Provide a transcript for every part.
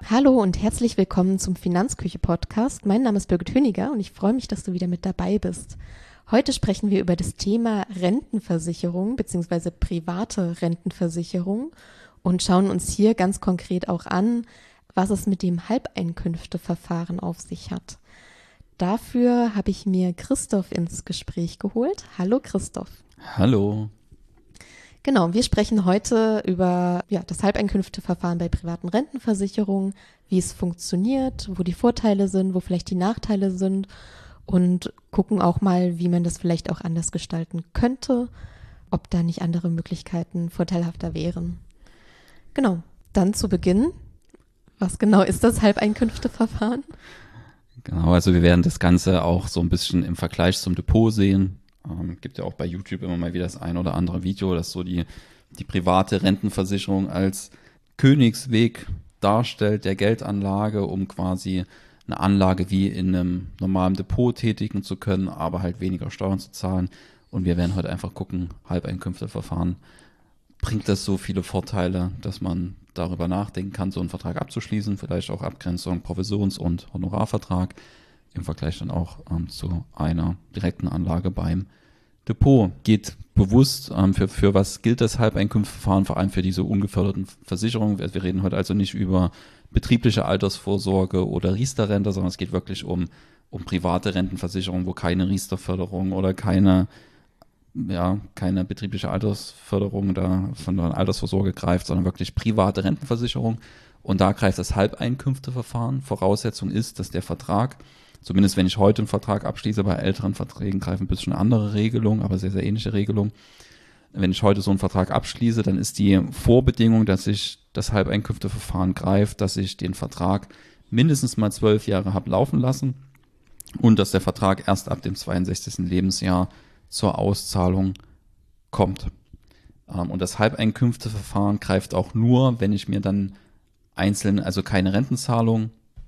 Hallo und herzlich willkommen zum Finanzküche-Podcast. Mein Name ist Birgit Höniger und ich freue mich, dass du wieder mit dabei bist. Heute sprechen wir über das Thema Rentenversicherung bzw. private Rentenversicherung und schauen uns hier ganz konkret auch an, was es mit dem Halbeinkünfteverfahren auf sich hat. Dafür habe ich mir Christoph ins Gespräch geholt. Hallo Christoph. Hallo. Genau, wir sprechen heute über das Halbeinkünfteverfahren bei privaten Rentenversicherungen, wie es funktioniert, wo die Vorteile sind, wo vielleicht die Nachteile sind und gucken auch mal, wie man das vielleicht auch anders gestalten könnte, ob da nicht andere Möglichkeiten vorteilhafter wären. Genau, dann zu Beginn, was genau ist das Halbeinkünfteverfahren? Genau, also wir werden das Ganze auch so ein bisschen im Vergleich zum Depot sehen. Gibt ja auch bei YouTube immer mal wieder das ein oder andere Video, das so die private Rentenversicherung als Königsweg darstellt der Geldanlage, um quasi eine Anlage wie in einem normalen Depot tätigen zu können, aber halt weniger Steuern zu zahlen. Und wir werden heute einfach gucken, Halbeinkünfteverfahren, bringt das so viele Vorteile, dass man darüber nachdenken kann, so einen Vertrag abzuschließen, vielleicht auch Abgrenzung, Provisions- und Honorarvertrag, im Vergleich dann auch zu einer direkten Anlage beim Depot. Geht bewusst, für was gilt das Halbeinkünfteverfahren, vor allem für diese ungeförderten Versicherungen. Wir reden heute also nicht über betriebliche Altersvorsorge oder Riester-Rente, sondern es geht wirklich um private Rentenversicherungen, wo keine Riester-Förderung oder keine betriebliche Altersförderung da von der Altersvorsorge greift, sondern wirklich private Rentenversicherung. Und da greift das Halbeinkünfteverfahren. Voraussetzung ist, dass der Vertrag, zumindest wenn ich heute einen Vertrag abschließe, bei älteren Verträgen greifen ein bisschen andere Regelungen, aber sehr, sehr ähnliche Regelungen. Wenn ich heute so einen Vertrag abschließe, dann ist die Vorbedingung, dass ich das Halbeinkünfteverfahren greift, dass ich den Vertrag mindestens mal 12 Jahre habe laufen lassen und dass der Vertrag erst ab dem 62. Lebensjahr zur Auszahlung kommt. Und das Halbeinkünfteverfahren greift auch nur, wenn ich mir dann einzeln, also keine Rentenzahlung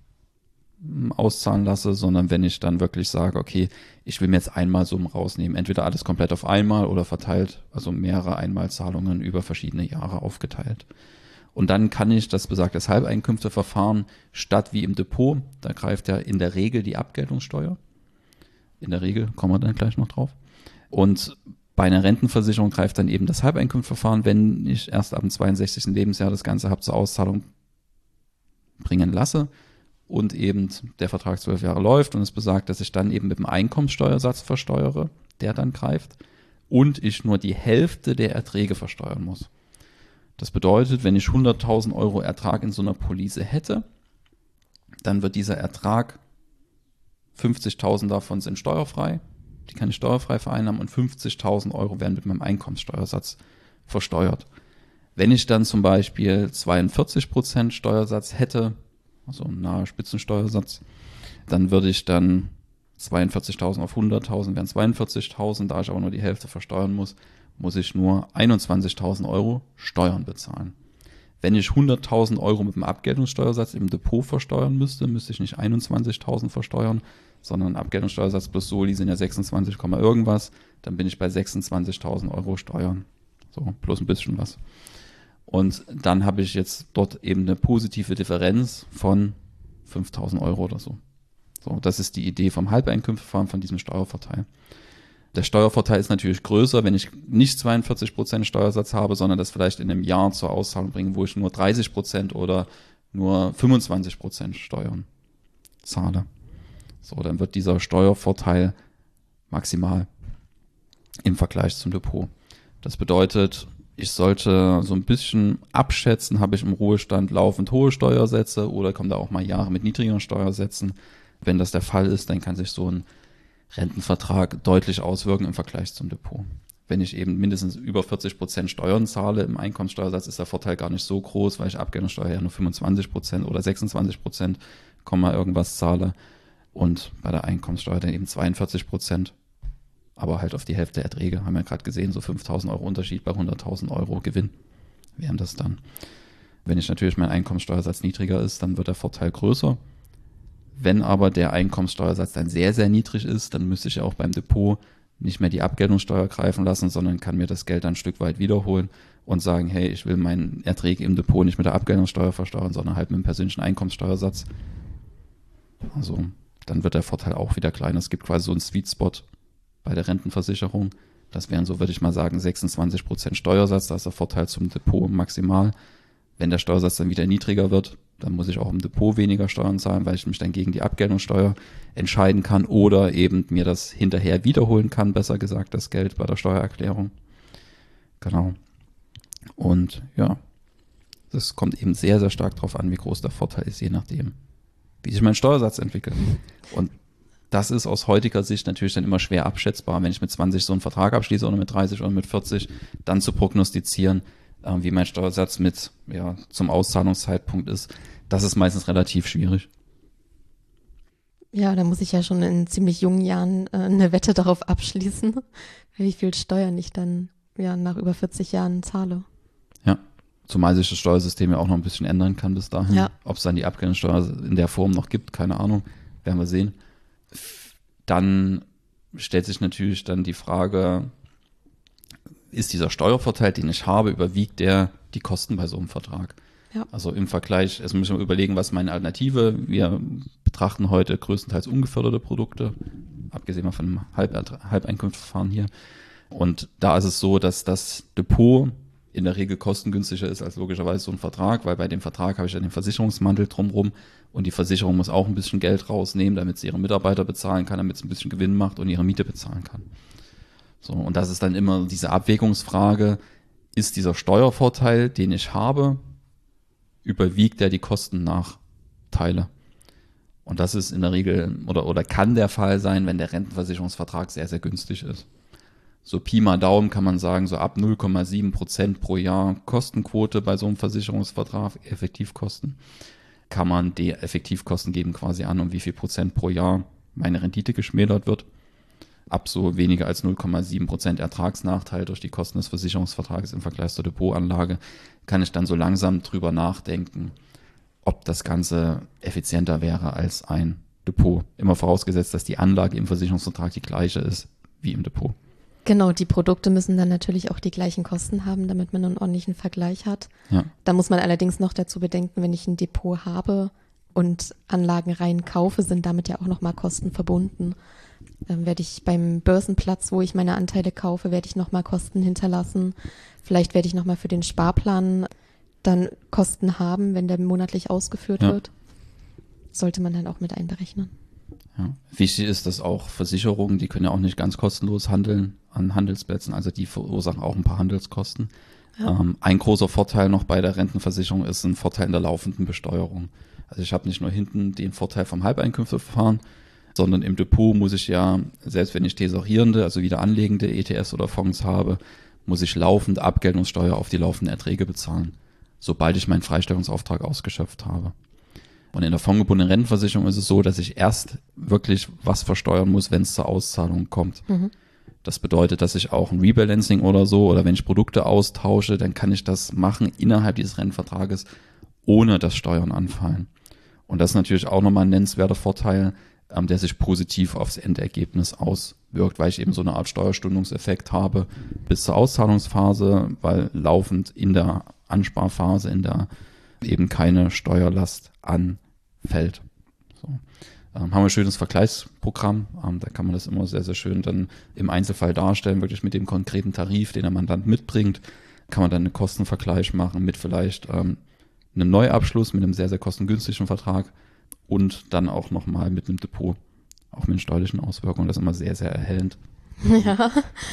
auszahlen lasse, sondern wenn ich dann wirklich sage, okay, ich will mir jetzt einmal Summen rausnehmen, entweder alles komplett auf einmal oder verteilt, also mehrere Einmalzahlungen über verschiedene Jahre aufgeteilt. Und dann kann ich das besagte Halbeinkünfteverfahren statt wie im Depot, da greift ja in der Regel die Abgeltungssteuer. In der Regel, kommen wir dann gleich noch drauf. Und bei einer Rentenversicherung greift dann eben das Halbeinkünfteverfahren, wenn ich erst ab dem 62. Lebensjahr das Ganze habe zur Auszahlung bringen lasse und eben der Vertrag 12 Jahre läuft und es besagt, dass ich dann eben mit dem Einkommenssteuersatz versteuere, der dann greift und ich nur die Hälfte der Erträge versteuern muss. Das bedeutet, wenn ich 100.000 Euro Ertrag in so einer Police hätte, dann wird dieser Ertrag, 50.000 davon sind steuerfrei, die kann ich steuerfrei vereinnahmen und 50.000 Euro werden mit meinem Einkommenssteuersatz versteuert. Wenn ich dann zum Beispiel 42% Steuersatz hätte, also ein naher Spitzensteuersatz, dann würde ich dann 42.000 auf 100.000 wären 42.000, da ich aber nur die Hälfte versteuern muss ich nur 21.000 Euro Steuern bezahlen. Wenn ich 100.000 Euro mit dem Abgeltungssteuersatz im Depot versteuern müsste ich nicht 21.000 versteuern, sondern Abgeltungssteuersatz plus Soli sind ja 26, irgendwas, dann bin ich bei 26.000 Euro Steuern. So, plus ein bisschen was. Und dann habe ich jetzt dort eben eine positive Differenz von 5.000 Euro oder so. So, das ist die Idee vom Halbeinkünfteverfahren, von diesem Steuervorteil. Der Steuervorteil ist natürlich größer, wenn ich nicht 42% Steuersatz habe, sondern das vielleicht in einem Jahr zur Auszahlung bringe, wo ich nur 30% oder nur 25% Steuern zahle. So, dann wird dieser Steuervorteil maximal im Vergleich zum Depot. Das bedeutet, ich sollte so ein bisschen abschätzen, habe ich im Ruhestand laufend hohe Steuersätze oder kommen da auch mal Jahre mit niedrigeren Steuersätzen. Wenn das der Fall ist, dann kann sich so ein Rentenvertrag deutlich auswirken im Vergleich zum Depot. Wenn ich eben mindestens über 40% Steuern zahle im Einkommenssteuersatz, ist der Vorteil gar nicht so groß, weil ich Abgeltungssteuer ja nur 25% oder 26%, irgendwas zahle und bei der Einkommenssteuer dann eben 42%, aber halt auf die Hälfte der Erträge, haben wir ja gerade gesehen, so 5.000 Euro Unterschied bei 100.000 Euro Gewinn wären das dann. Wenn ich natürlich mein Einkommenssteuersatz niedriger ist, dann wird der Vorteil größer. Wenn aber der Einkommenssteuersatz dann sehr, sehr niedrig ist, dann müsste ich ja auch beim Depot nicht mehr die Abgeltungssteuer greifen lassen, sondern kann mir das Geld dann ein Stück weit wiederholen und sagen, hey, ich will meinen Erträge im Depot nicht mit der Abgeltungssteuer versteuern, sondern halt mit dem persönlichen Einkommenssteuersatz. Also dann wird der Vorteil auch wieder kleiner. Es gibt quasi so einen Sweet Spot bei der Rentenversicherung. Das wären so, würde ich mal sagen, 26% Steuersatz. Da ist der Vorteil zum Depot maximal. Wenn der Steuersatz dann wieder niedriger wird, dann muss ich auch im Depot weniger Steuern zahlen, weil ich mich dann gegen die Abgeltungssteuer entscheiden kann oder eben mir das hinterher wiederholen kann, besser gesagt, das Geld bei der Steuererklärung. Genau. Und ja, das kommt eben sehr, sehr stark darauf an, wie groß der Vorteil ist, je nachdem, wie sich mein Steuersatz entwickelt. Und das ist aus heutiger Sicht natürlich dann immer schwer abschätzbar, wenn ich mit 20 so einen Vertrag abschließe oder mit 30 oder mit 40, dann zu prognostizieren, wie mein Steuersatz zum Auszahlungszeitpunkt ist. Das ist meistens relativ schwierig. Ja, da muss ich ja schon in ziemlich jungen Jahren eine Wette darauf abschließen, wie viel Steuern ich dann nach über 40 Jahren zahle. Ja, zumal sich das Steuersystem ja auch noch ein bisschen ändern kann bis dahin. Ja. Ob es dann die Abgeltungssteuer in der Form noch gibt, keine Ahnung, werden wir sehen. Dann stellt sich natürlich dann die Frage, ist dieser Steuervorteil, den ich habe, überwiegt der die Kosten bei so einem Vertrag? Ja. Also im Vergleich, jetzt müssen wir überlegen, was ist meine Alternative. Wir betrachten heute größtenteils ungeförderte Produkte, abgesehen mal von dem Halbeinkunftsverfahren hier. Und da ist es so, dass das Depot in der Regel kostengünstiger ist als logischerweise so ein Vertrag, weil bei dem Vertrag habe ich ja den Versicherungsmantel drumherum und die Versicherung muss auch ein bisschen Geld rausnehmen, damit sie ihre Mitarbeiter bezahlen kann, damit sie ein bisschen Gewinn macht und ihre Miete bezahlen kann. So, und das ist dann immer diese Abwägungsfrage, ist dieser Steuervorteil, den ich habe, überwiegt der die Kostennachteile? Und das ist in der Regel oder kann der Fall sein, wenn der Rentenversicherungsvertrag sehr, sehr günstig ist. So Pi mal Daumen kann man sagen, so ab 0,7% pro Jahr Kostenquote bei so einem Versicherungsvertrag, Effektivkosten, kann man die Effektivkosten geben quasi an, um wie viel Prozent pro Jahr meine Rendite geschmälert wird. Ab so weniger als 0,7% Ertragsnachteil durch die Kosten des Versicherungsvertrages im Vergleich zur Depotanlage kann ich dann so langsam drüber nachdenken, ob das Ganze effizienter wäre als ein Depot. Immer vorausgesetzt, dass die Anlage im Versicherungsvertrag die gleiche ist wie im Depot. Genau, die Produkte müssen dann natürlich auch die gleichen Kosten haben, damit man einen ordentlichen Vergleich hat. Ja. Da muss man allerdings noch dazu bedenken, wenn ich ein Depot habe und Anlagen rein kaufe, sind damit ja auch nochmal Kosten verbunden. Dann werde ich beim Börsenplatz, wo ich meine Anteile kaufe, werde ich nochmal Kosten hinterlassen. Vielleicht werde ich nochmal für den Sparplan dann Kosten haben, wenn der monatlich ausgeführt wird. Sollte man dann auch mit einberechnen. Ja. Wichtig ist, dass auch Versicherungen, die können ja auch nicht ganz kostenlos handeln an Handelsplätzen, also die verursachen auch ein paar Handelskosten. Ja. Ein großer Vorteil noch bei der Rentenversicherung ist ein Vorteil in der laufenden Besteuerung. Also ich habe nicht nur hinten den Vorteil vom Halbeinkünfteverfahren, sondern im Depot muss ich ja, selbst wenn ich tesorierende, also wieder anlegende ETFs oder Fonds habe, muss ich laufend Abgeltungssteuer auf die laufenden Erträge bezahlen, sobald ich meinen Freistellungsauftrag ausgeschöpft habe. Und in der fondgebundenen Rentenversicherung ist es so, dass ich erst wirklich was versteuern muss, wenn es zur Auszahlung kommt. Mhm. Das bedeutet, dass ich auch ein Rebalancing oder so, oder wenn ich Produkte austausche, dann kann ich das machen innerhalb dieses Rentenvertrages, ohne dass Steuern anfallen. Und das ist natürlich auch nochmal ein nennenswerter Vorteil, der sich positiv aufs Endergebnis auswirkt, weil ich eben so eine Art Steuerstundungseffekt habe bis zur Auszahlungsphase, weil laufend in der Ansparphase, in der eben keine Steuerlast anfällt. So. Haben wir ein schönes Vergleichsprogramm, da kann man das immer sehr, sehr schön dann im Einzelfall darstellen, wirklich mit dem konkreten Tarif, den der Mandant mitbringt, kann man dann einen Kostenvergleich machen mit vielleicht einem Neuabschluss, mit einem sehr, sehr kostengünstigen Vertrag und dann auch nochmal mit einem Depot, auch mit steuerlichen Auswirkungen. Das ist immer sehr, sehr erhellend. Ja,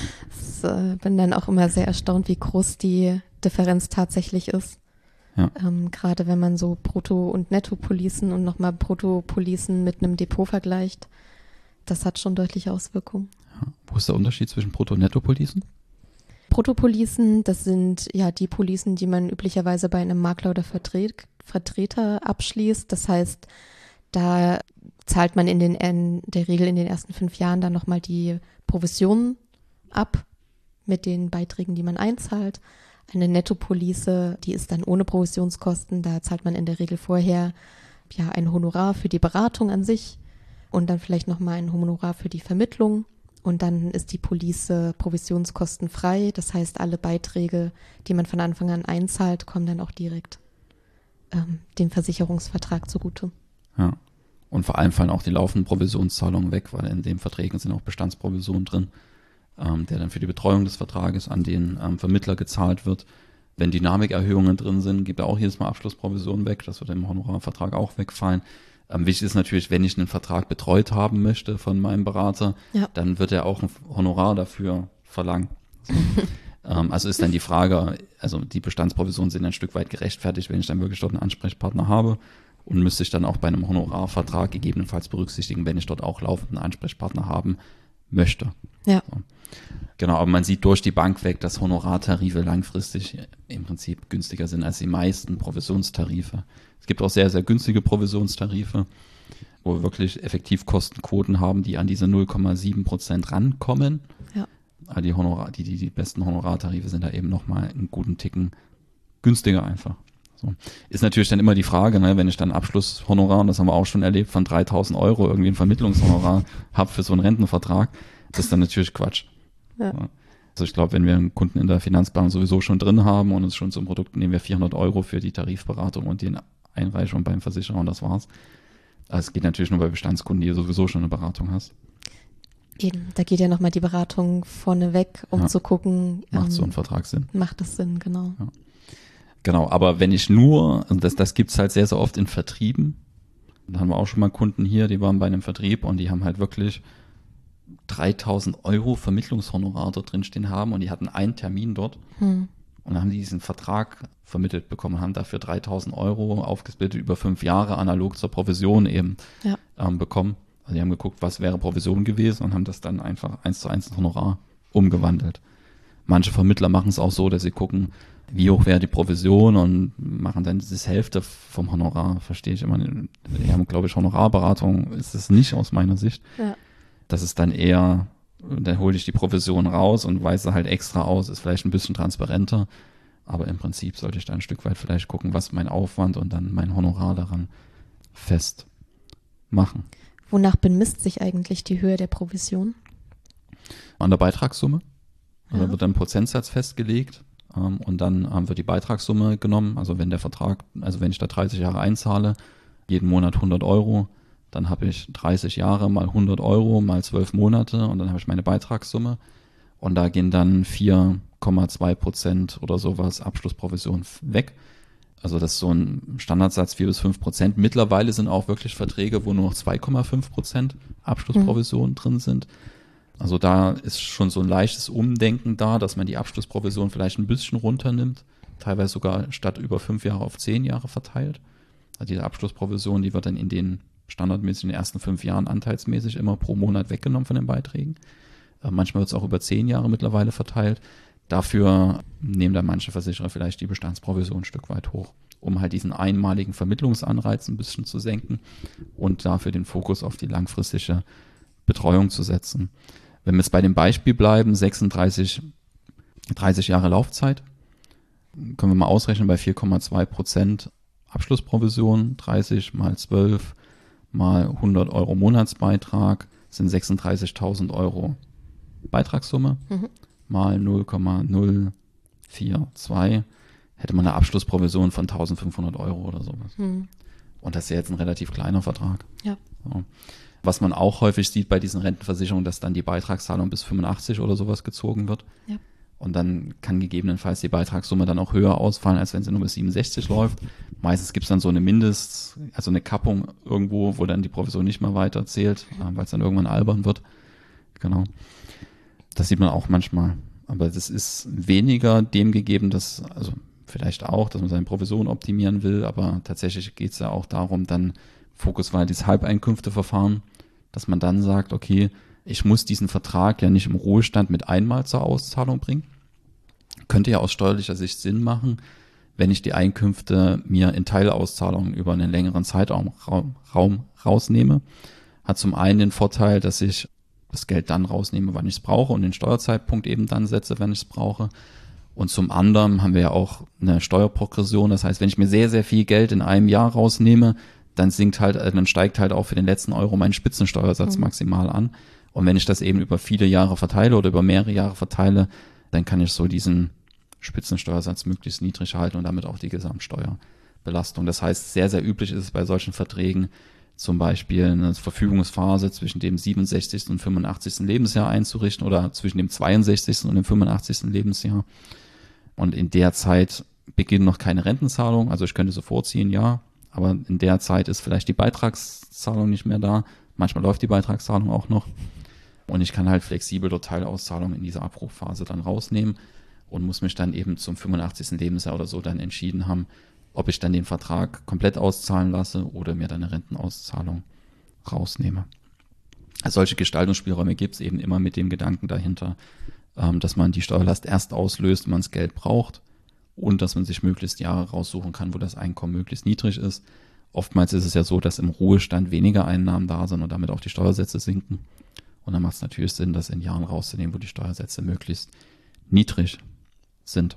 bin dann auch immer sehr erstaunt, wie groß die Differenz tatsächlich ist. Ja. Gerade wenn man so Brutto- und Nettopolicen und nochmal Bruttopolicen mit einem Depot vergleicht, das hat schon deutliche Auswirkungen. Ja. Wo ist der Unterschied zwischen Brutto- und Nettopolicen? Bruttopolicen, das sind ja die Policen, die man üblicherweise bei einem Makler oder Vertreter abschließt. Das heißt, da zahlt man in der Regel in den ersten 5 Jahren dann nochmal die Provision ab mit den Beiträgen, die man einzahlt. Eine Nettopolice, die ist dann ohne Provisionskosten. Da zahlt man in der Regel vorher ein Honorar für die Beratung an sich und dann vielleicht nochmal ein Honorar für die Vermittlung Und dann ist die Police provisionskostenfrei. Das heißt, alle Beiträge, die man von Anfang an einzahlt, kommen dann auch direkt dem Versicherungsvertrag zugute. Ja. Und vor allem fallen auch die laufenden Provisionszahlungen weg, weil in den Verträgen sind auch Bestandsprovisionen drin, der dann für die Betreuung des Vertrages an den Vermittler gezahlt wird. Wenn Dynamikerhöhungen drin sind, gibt er auch jedes Mal Abschlussprovisionen weg. Das wird im Honorarvertrag auch wegfallen. Wichtig ist natürlich, wenn ich einen Vertrag betreut haben möchte von meinem Berater, dann wird er auch ein Honorar dafür verlangen. So. Also ist dann die Frage, also die Bestandsprovisionen sind ein Stück weit gerechtfertigt, wenn ich dann wirklich dort einen Ansprechpartner habe, und müsste ich dann auch bei einem Honorarvertrag gegebenenfalls berücksichtigen, wenn ich dort auch laufenden Ansprechpartner haben möchte. Ja. So. Genau, aber man sieht durch die Bank weg, dass Honorartarife langfristig im Prinzip günstiger sind als die meisten Provisionstarife. Es gibt auch sehr, sehr günstige Provisionstarife, wo wir wirklich Effektivkostenquoten haben, die an diese 0,7% rankommen. Ja. Aber die besten Honorartarife sind da eben nochmal einen guten Ticken günstiger einfach. So. Ist natürlich dann immer die Frage, ne, wenn ich dann Abschlusshonorar, und das haben wir auch schon erlebt, von 3.000 Euro irgendwie ein Vermittlungshonorar habe für so einen Rentenvertrag, das ist dann natürlich Quatsch. Ja. Also ich glaube, wenn wir einen Kunden in der Finanzplanung sowieso schon drin haben und uns schon zum Produkt nehmen wir 400 Euro für die Tarifberatung und die Einreichung beim Versicherer und das war's. Also es geht natürlich nur bei Bestandskunden, die sowieso schon eine Beratung hast. Eben, da geht ja nochmal die Beratung vorneweg, um zu gucken. Macht so ein Vertrag Sinn? Macht das Sinn, genau. Ja. Genau, aber wenn ich nur, und das gibt's halt sehr, sehr oft in Vertrieben, da haben wir auch schon mal Kunden hier, die waren bei einem Vertrieb und die haben halt wirklich 3.000 Euro Vermittlungshonorar dort drin stehen haben und die hatten einen Termin dort und dann haben die diesen Vertrag vermittelt bekommen, haben dafür 3.000 Euro aufgesplittet über 5 Jahre analog zur Provision eben bekommen. Also die haben geguckt, was wäre Provision gewesen und haben das dann einfach 1:1 in Honorar umgewandelt. Manche Vermittler machen es auch so, dass sie gucken, wie hoch wäre die Provision und machen dann diese Hälfte vom Honorar, verstehe ich immer. Die haben, glaube ich, Honorarberatung ist es nicht aus meiner Sicht. Ja. Das ist dann eher, dann hole ich die Provision raus und weise halt extra aus, ist vielleicht ein bisschen transparenter, aber im Prinzip sollte ich da ein Stück weit vielleicht gucken, was mein Aufwand und dann mein Honorar daran fest machen. Wonach bemisst sich eigentlich die Höhe der Provision? An der Beitragssumme. Da wird dann ein Prozentsatz festgelegt und dann wird die Beitragssumme genommen. Also wenn der Vertrag, also wenn ich da 30 Jahre einzahle, jeden Monat 100 Euro, dann habe ich 30 Jahre mal 100 Euro mal 12 Monate und dann habe ich meine Beitragssumme und da gehen dann 4,2% oder sowas Abschlussprovision weg. Also das ist so ein Standardsatz 4-5%. Mittlerweile sind auch wirklich Verträge, wo nur noch 2,5% Abschlussprovision drin sind. Also da ist schon so ein leichtes Umdenken da, dass man die Abschlussprovision vielleicht ein bisschen runternimmt, teilweise sogar statt über 5 Jahre auf 10 Jahre verteilt. Also diese Abschlussprovision, die wird dann in den standardmäßig in den ersten 5 Jahren anteilsmäßig immer pro Monat weggenommen von den Beiträgen. Manchmal wird es auch über 10 Jahre mittlerweile verteilt. Dafür nehmen dann manche Versicherer vielleicht die Bestandsprovision ein Stück weit hoch, um halt diesen einmaligen Vermittlungsanreiz ein bisschen zu senken und dafür den Fokus auf die langfristige Betreuung zu setzen. Wenn wir jetzt bei dem Beispiel bleiben, 30 Jahre Laufzeit, können wir mal ausrechnen bei 4,2% Abschlussprovision, 30 mal 12 mal 100 Euro Monatsbeitrag sind 36.000 Euro Beitragssumme, mal 0,042 hätte man eine Abschlussprovision von 1.500 Euro oder sowas. Und das ist ja jetzt ein relativ kleiner Vertrag. Ja. So. Was man auch häufig sieht bei diesen Rentenversicherungen, dass dann die Beitragszahlung bis 85 oder sowas gezogen wird. Ja. Und dann kann gegebenenfalls die Beitragssumme dann auch höher ausfallen, als wenn sie nur bis 67 läuft. Meistens gibt es dann so eine also eine Kappung irgendwo, wo dann die Provision nicht mehr weiter zählt, weil es dann irgendwann albern wird. Genau. Das sieht man auch manchmal. Aber das ist weniger dem gegeben, dass, also vielleicht auch, dass man seine Provision optimieren will, aber tatsächlich geht es ja auch darum, dann Fokus war dieses Halbeinkünfteverfahren, dass man dann sagt, okay, ich muss diesen Vertrag ja nicht im Ruhestand mit einmal zur Auszahlung bringen. Könnte ja aus steuerlicher Sicht Sinn machen, wenn ich die Einkünfte mir in Teilauszahlungen über einen längeren Zeitraum rausnehme. Hat zum einen den Vorteil, dass ich das Geld dann rausnehme, wann ich es brauche und den Steuerzeitpunkt eben dann setze, wenn ich es brauche. Und zum anderen haben wir ja auch eine Steuerprogression. Das heißt, wenn ich mir sehr, sehr viel Geld in einem Jahr rausnehme, dann steigt halt auch für den letzten Euro mein Spitzensteuersatz maximal an. Und wenn ich das eben über viele Jahre verteile oder über mehrere Jahre verteile, dann kann ich so diesen Spitzensteuersatz möglichst niedrig halten und damit auch die Gesamtsteuerbelastung. Das heißt, sehr, sehr üblich ist es bei solchen Verträgen, zum Beispiel eine Verfügungsphase zwischen dem 67. und 85. Lebensjahr einzurichten oder zwischen dem 62. und dem 85. Lebensjahr. Und in der Zeit beginnen noch keine Rentenzahlungen. Also ich könnte so vorziehen, ja, aber in der Zeit ist vielleicht die Beitragszahlung nicht mehr da. Manchmal läuft die Beitragszahlung auch noch. Und ich kann halt flexibel dort Teilauszahlungen in dieser Abrufphase dann rausnehmen und muss mich dann eben zum 85. Lebensjahr oder so dann entschieden haben, ob ich dann den Vertrag komplett auszahlen lasse oder mir dann eine Rentenauszahlung rausnehme. Also solche Gestaltungsspielräume gibt es eben immer mit dem Gedanken dahinter, dass man die Steuerlast erst auslöst, wenn man das Geld braucht und dass man sich möglichst Jahre raussuchen kann, wo das Einkommen möglichst niedrig ist. Oftmals ist es ja so, dass im Ruhestand weniger Einnahmen da sind und damit auch die Steuersätze sinken. Und dann macht es natürlich Sinn, das in Jahren rauszunehmen, wo die Steuersätze möglichst niedrig sind.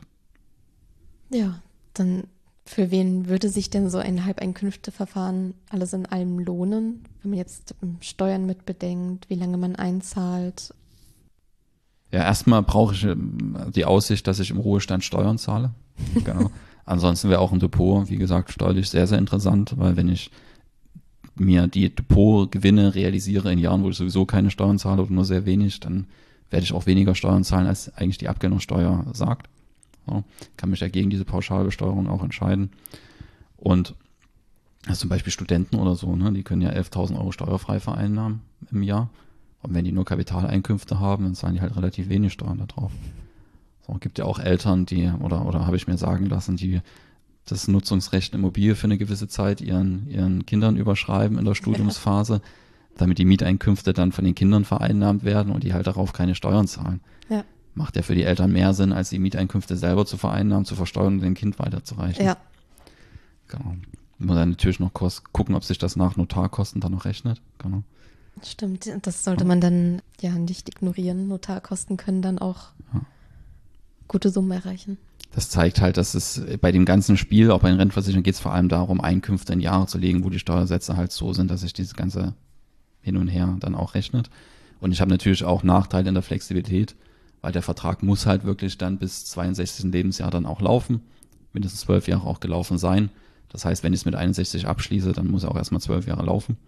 Ja, dann für wen würde sich denn so ein Halbeinkünfteverfahren alles in allem lohnen, wenn man jetzt Steuern mit bedenkt, wie lange man einzahlt? Ja, erstmal brauche ich die Aussicht, dass ich im Ruhestand Steuern zahle. Genau. Ansonsten wäre auch ein Depot, wie gesagt, steuerlich sehr, sehr interessant, weil wenn ich mir die Depotgewinne realisiere in Jahren, wo ich sowieso keine Steuern zahle oder nur sehr wenig, dann werde ich auch weniger Steuern zahlen, als eigentlich die Abgeltungssteuer sagt. So, kann mich ja gegen diese Pauschalbesteuerung auch entscheiden. Und also zum Beispiel Studenten oder so, ne, die können ja 11.000 Euro steuerfrei vereinnahmen im Jahr. Und wenn die nur Kapitaleinkünfte haben, dann zahlen die halt relativ wenig Steuern da drauf. So, gibt ja auch Eltern, die, oder habe ich mir sagen lassen, die das Nutzungsrecht in Immobilie für eine gewisse Zeit ihren Kindern überschreiben in der Studiumsphase, damit die Mieteinkünfte dann von den Kindern vereinnahmt werden und die halt darauf keine Steuern zahlen. Ja. Macht ja für die Eltern mehr Sinn, als die Mieteinkünfte selber zu vereinnahmen, zu versteuern und dem Kind weiterzureichen. Ja. Genau. Muss dann natürlich noch gucken, ob sich das nach Notarkosten dann noch rechnet. Genau. Stimmt, das sollte man dann ja nicht ignorieren. Notarkosten können dann auch gute Summen erreichen. Das zeigt halt, dass es bei dem ganzen Spiel, auch bei den Rentenversicherungen, geht es vor allem darum, Einkünfte in Jahre zu legen, wo die Steuersätze halt so sind, dass sich dieses ganze Hin und Her dann auch rechnet. Und ich habe natürlich auch Nachteile in der Flexibilität, weil der Vertrag muss halt wirklich dann bis 62. Lebensjahr dann auch laufen, mindestens 12 Jahre auch gelaufen sein. Das heißt, wenn ich es mit 61 abschließe, dann muss er auch erstmal 12 Jahre laufen.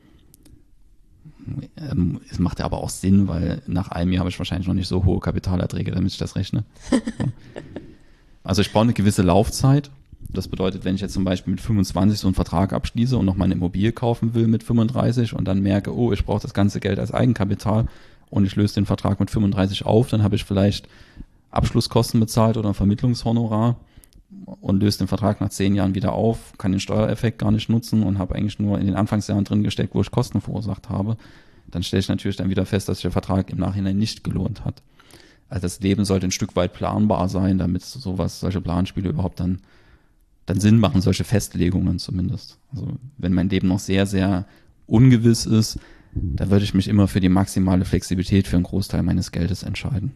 Es macht ja aber auch Sinn, weil nach einem Jahr habe ich wahrscheinlich noch nicht so hohe Kapitalerträge, damit ich das rechne. Also ich brauche eine gewisse Laufzeit. Das bedeutet, wenn ich jetzt zum Beispiel mit 25 so einen Vertrag abschließe und noch meine Immobilie kaufen will mit 35 und dann merke, oh, ich brauche das ganze Geld als Eigenkapital und ich löse den Vertrag mit 35 auf, dann habe ich vielleicht Abschlusskosten bezahlt oder ein Vermittlungshonorar und löse den Vertrag nach 10 Jahren wieder auf, kann den Steuereffekt gar nicht nutzen und habe eigentlich nur in den Anfangsjahren drin gesteckt, wo ich Kosten verursacht habe. Dann stelle ich natürlich dann wieder fest, dass sich der Vertrag im Nachhinein nicht gelohnt hat. Also das Leben sollte ein Stück weit planbar sein, damit solche Planspiele überhaupt dann Sinn machen, solche Festlegungen zumindest. Also wenn mein Leben noch sehr, sehr ungewiss ist, dann würde ich mich immer für die maximale Flexibilität für einen Großteil meines Geldes entscheiden.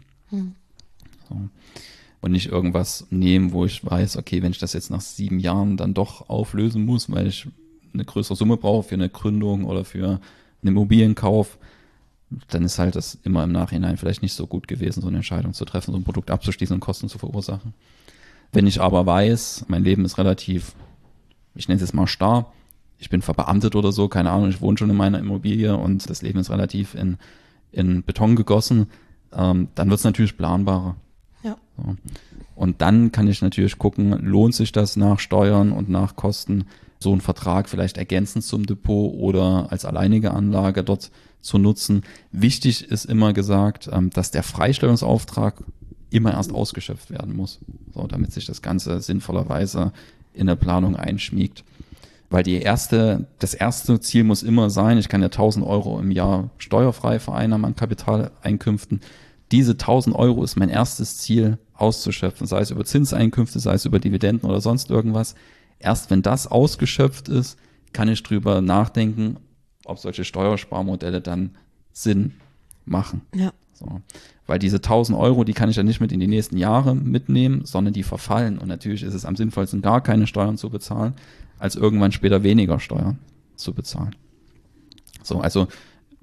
So. Und nicht irgendwas nehmen, wo ich weiß, okay, wenn ich das jetzt nach 7 Jahren dann doch auflösen muss, weil ich eine größere Summe brauche für eine Gründung oder für einen Immobilienkauf, dann ist halt das immer im Nachhinein vielleicht nicht so gut gewesen, so eine Entscheidung zu treffen, so ein Produkt abzuschließen und Kosten zu verursachen. Wenn ich aber weiß, mein Leben ist relativ, ich nenne es jetzt mal starr, ich bin verbeamtet oder so, keine Ahnung, ich wohne schon in meiner Immobilie und das Leben ist relativ in Beton gegossen, dann wird es natürlich planbarer. Ja. So. Und dann kann ich natürlich gucken, lohnt sich das nach Steuern und nach Kosten, so einen Vertrag vielleicht ergänzend zum Depot oder als alleinige Anlage dort zu nutzen. Wichtig ist immer gesagt, dass der Freistellungsauftrag immer erst ausgeschöpft werden muss, so, damit sich das Ganze sinnvollerweise in der Planung einschmiegt. Weil das erste Ziel muss immer sein, ich kann ja 1.000 Euro im Jahr steuerfrei vereinnahmen an Kapitaleinkünften. Diese 1.000 Euro ist mein erstes Ziel auszuschöpfen, sei es über Zinseinkünfte, sei es über Dividenden oder sonst irgendwas. Erst wenn das ausgeschöpft ist, kann ich drüber nachdenken, ob solche Steuersparmodelle dann Sinn machen. Ja. So. Weil diese 1.000 Euro, die kann ich ja nicht mit in die nächsten Jahre mitnehmen, sondern die verfallen. Und natürlich ist es am sinnvollsten, gar keine Steuern zu bezahlen, als irgendwann später weniger Steuern zu bezahlen. So, also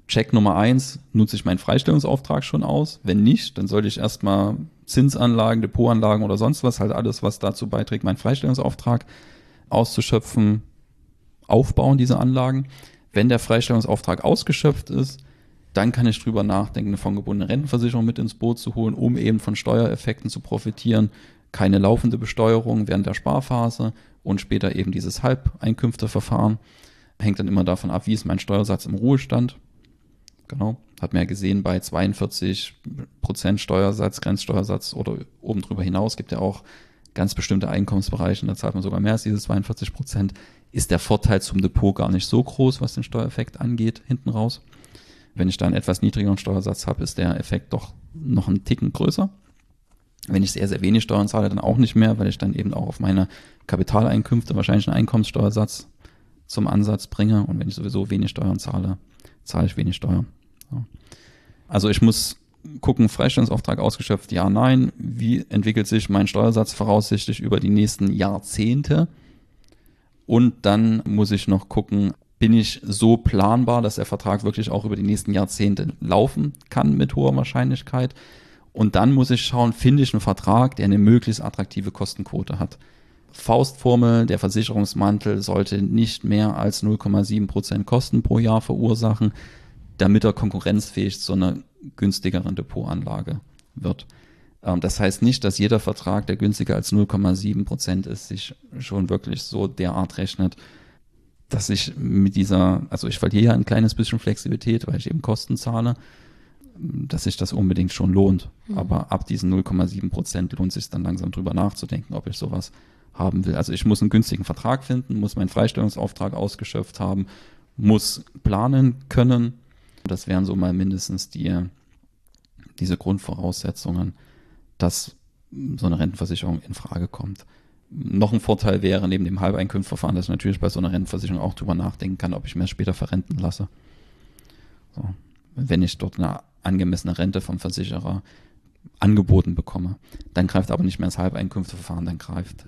Check Nummer 1, nutze ich meinen Freistellungsauftrag schon aus? Wenn nicht, dann sollte ich erstmal Zinsanlagen, Depotanlagen oder sonst was, halt alles, was dazu beiträgt, meinen Freistellungsauftrag auszuschöpfen, aufbauen, diese Anlagen. Wenn der Freistellungsauftrag ausgeschöpft ist, dann kann ich drüber nachdenken, eine fondgebundene Rentenversicherung mit ins Boot zu holen, um eben von Steuereffekten zu profitieren. Keine laufende Besteuerung während der Sparphase und später eben dieses Halbeinkünfteverfahren. Hängt dann immer davon ab, wie ist mein Steuersatz im Ruhestand. Genau, hat man ja gesehen, bei 42% Steuersatz, Grenzsteuersatz oder oben drüber hinaus gibt ja auch ganz bestimmte Einkommensbereiche, da zahlt man sogar mehr als diese 42%, ist der Vorteil zum Depot gar nicht so groß, was den Steuereffekt angeht, hinten raus. Wenn ich da einen etwas niedrigeren Steuersatz habe, ist der Effekt doch noch einen Ticken größer. Wenn ich sehr, sehr wenig Steuern zahle, dann auch nicht mehr, weil ich dann eben auch auf meine Kapitaleinkünfte wahrscheinlich einen Einkommenssteuersatz zum Ansatz bringe. Und wenn ich sowieso wenig Steuern zahle, zahle ich wenig Steuern. So. Also ich muss gucken, Freistellungsauftrag ausgeschöpft, ja, nein. Wie entwickelt sich mein Steuersatz voraussichtlich über die nächsten Jahrzehnte? Und dann muss ich noch gucken, bin ich so planbar, dass der Vertrag wirklich auch über die nächsten Jahrzehnte laufen kann mit hoher Wahrscheinlichkeit. Und dann muss ich schauen, finde ich einen Vertrag, der eine möglichst attraktive Kostenquote hat. Faustformel, der Versicherungsmantel sollte nicht mehr als 0,7% Kosten pro Jahr verursachen, damit er konkurrenzfähig zu einer günstigeren Depotanlage wird. Das heißt nicht, dass jeder Vertrag, der günstiger als 0,7% ist, sich schon wirklich so derart rechnet, dass ich mit dieser, also ich verliere ja ein kleines bisschen Flexibilität, weil ich eben Kosten zahle, dass sich das unbedingt schon lohnt. Aber ab diesen 0,7% lohnt sich dann langsam drüber nachzudenken, ob ich sowas haben will. Also ich muss einen günstigen Vertrag finden, muss meinen Freistellungsauftrag ausgeschöpft haben, muss planen können. Das wären so mal mindestens diese Grundvoraussetzungen, dass so eine Rentenversicherung in Frage kommt. Noch ein Vorteil wäre neben dem Halbeinkünfteverfahren, dass ich natürlich bei so einer Rentenversicherung auch drüber nachdenken kann, ob ich mir später verrenten lasse. So. Wenn ich dort eine angemessene Rente vom Versicherer angeboten bekomme, dann greift aber nicht mehr das Halbeinkünfteverfahren, dann greift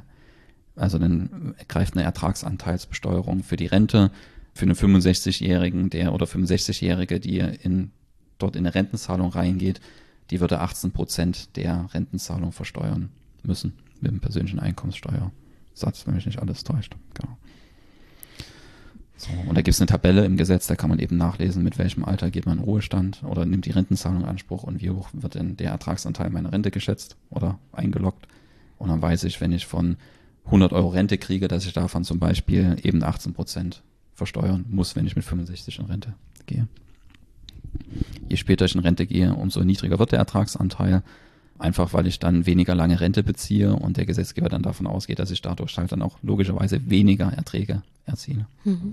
eine Ertragsanteilsbesteuerung für die Rente für einen 65-Jährigen, oder 65-Jährige, die dort in eine Rentenzahlung reingeht, die würde 18% der Rentenzahlung versteuern müssen mit dem persönlichen Einkommenssteuersatz, wenn mich nicht alles täuscht. Genau. So, und da gibt es eine Tabelle im Gesetz, da kann man eben nachlesen, mit welchem Alter geht man in Ruhestand oder nimmt die Rentenzahlung in Anspruch und wie hoch wird denn der Ertragsanteil meiner Rente geschätzt oder eingeloggt. Und dann weiß ich, wenn ich von 100 Euro Rente kriege, dass ich davon zum Beispiel eben 18% versteuern muss, wenn ich mit 65 in Rente gehe. Je später ich in Rente gehe, umso niedriger wird der Ertragsanteil, einfach weil ich dann weniger lange Rente beziehe und der Gesetzgeber dann davon ausgeht, dass ich dadurch halt dann auch logischerweise weniger Erträge erziele. Mhm.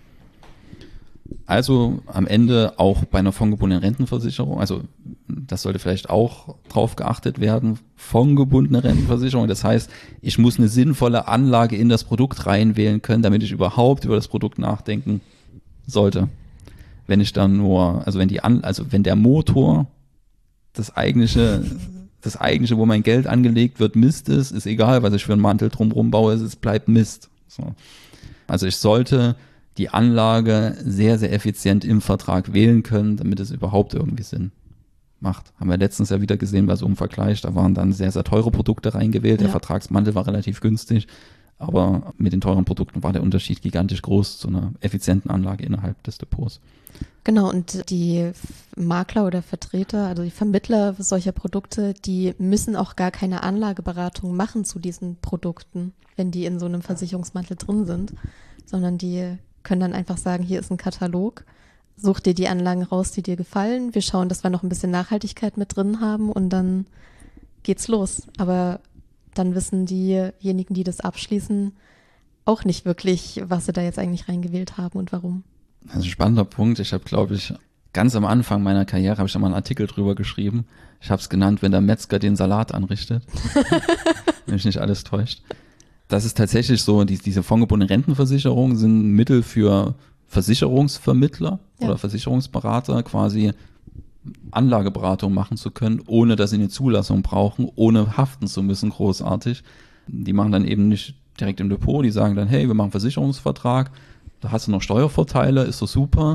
Also am Ende auch bei einer fondgebundenen Rentenversicherung, also das sollte vielleicht auch drauf geachtet werden, fondgebundene Rentenversicherung, das heißt, ich muss eine sinnvolle Anlage in das Produkt reinwählen können, damit ich überhaupt über das Produkt nachdenken sollte. Wenn ich dann nur, wenn der Motor, das eigentliche, wo mein Geld angelegt wird, Mist ist egal, was ich für einen Mantel drumherum baue, es bleibt Mist. So. Also ich sollte die Anlage sehr, sehr effizient im Vertrag wählen können, damit es überhaupt irgendwie Sinn macht. Haben wir letztens ja wieder gesehen bei so einem Vergleich, da waren dann sehr, sehr teure Produkte reingewählt, der Vertragsmantel war relativ günstig, aber mit den teuren Produkten war der Unterschied gigantisch groß zu einer effizienten Anlage innerhalb des Depots. Genau, und die Makler oder Vertreter, also die Vermittler solcher Produkte, die müssen auch gar keine Anlageberatung machen zu diesen Produkten, wenn die in so einem Versicherungsmantel drin sind, sondern die können dann einfach sagen, hier ist ein Katalog, such dir die Anlagen raus, die dir gefallen. Wir schauen, dass wir noch ein bisschen Nachhaltigkeit mit drin haben und dann geht's los. Aber dann wissen diejenigen, die das abschließen, auch nicht wirklich, was sie da jetzt eigentlich reingewählt haben und warum. Das ist ein spannender Punkt. Ich habe, glaube ich, ganz am Anfang meiner Karriere habe ich da mal einen Artikel drüber geschrieben. Ich habe es genannt, wenn der Metzger den Salat anrichtet. Wenn mich nicht alles täuscht. Das ist tatsächlich so, diese fondgebundene Rentenversicherung sind Mittel für Versicherungsvermittler oder Versicherungsberater, quasi Anlageberatung machen zu können, ohne dass sie eine Zulassung brauchen, ohne haften zu müssen, großartig. Die machen dann eben nicht direkt im Depot, die sagen dann, hey, wir machen einen Versicherungsvertrag, da hast du noch Steuervorteile, ist so super,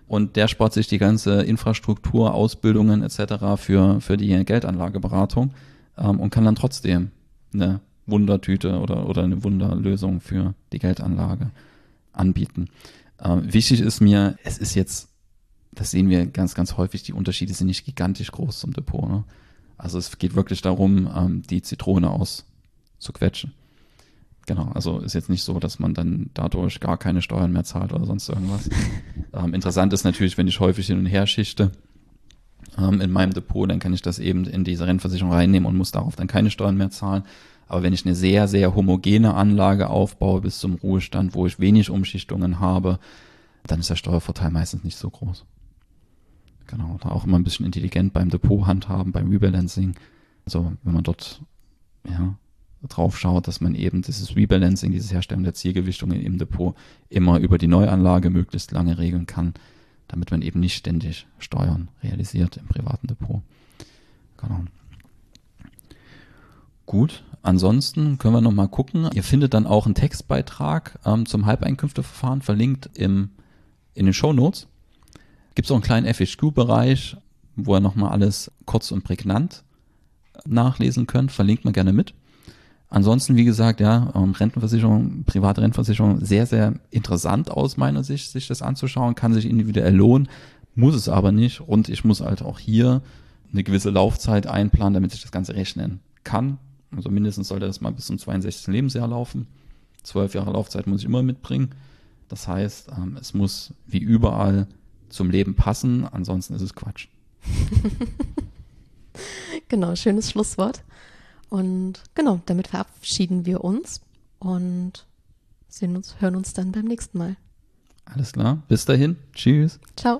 und der spart sich die ganze Infrastruktur, Ausbildungen etc. für die Geldanlageberatung und kann dann trotzdem eine Wundertüte oder eine Wunderlösung für die Geldanlage anbieten. Wichtig ist mir, es ist jetzt, das sehen wir ganz, ganz häufig, die Unterschiede sind nicht gigantisch groß zum Depot. Ne? Also es geht wirklich darum, die Zitrone auszuquetschen. Genau, also ist jetzt nicht so, dass man dann dadurch gar keine Steuern mehr zahlt oder sonst irgendwas. Interessant ist natürlich, wenn ich häufig hin und her schichte in meinem Depot, dann kann ich das eben in diese Rentenversicherung reinnehmen und muss darauf dann keine Steuern mehr zahlen. Aber wenn ich eine sehr, sehr homogene Anlage aufbaue bis zum Ruhestand, wo ich wenig Umschichtungen habe, dann ist der Steuervorteil meistens nicht so groß. Genau, da auch immer ein bisschen intelligent beim Depot handhaben, beim Rebalancing. Also wenn man dort drauf schaut, dass man eben dieses Rebalancing, dieses Herstellen der Zielgewichtungen im Depot immer über die Neuanlage möglichst lange regeln kann, damit man eben nicht ständig Steuern realisiert im privaten Depot. Genau. Gut, ansonsten können wir nochmal gucken. Ihr findet dann auch einen Textbeitrag zum Halbeinkünfteverfahren verlinkt in den Shownotes. Gibt es auch einen kleinen FAQ-Bereich, wo ihr nochmal alles kurz und prägnant nachlesen könnt. Verlinkt man gerne mit. Ansonsten, wie gesagt, Rentenversicherung, private Rentenversicherung, sehr, sehr interessant aus meiner Sicht, sich das anzuschauen, kann sich individuell lohnen, muss es aber nicht. Und ich muss halt auch hier eine gewisse Laufzeit einplanen, damit ich das Ganze rechnen kann. Also mindestens sollte das mal bis zum 62. Lebensjahr laufen. 12 Jahre Laufzeit muss ich immer mitbringen. Das heißt, es muss wie überall zum Leben passen, ansonsten ist es Quatsch. Genau, schönes Schlusswort. Und genau, damit verabschieden wir uns und hören uns dann beim nächsten Mal. Alles klar, bis dahin, tschüss. Ciao.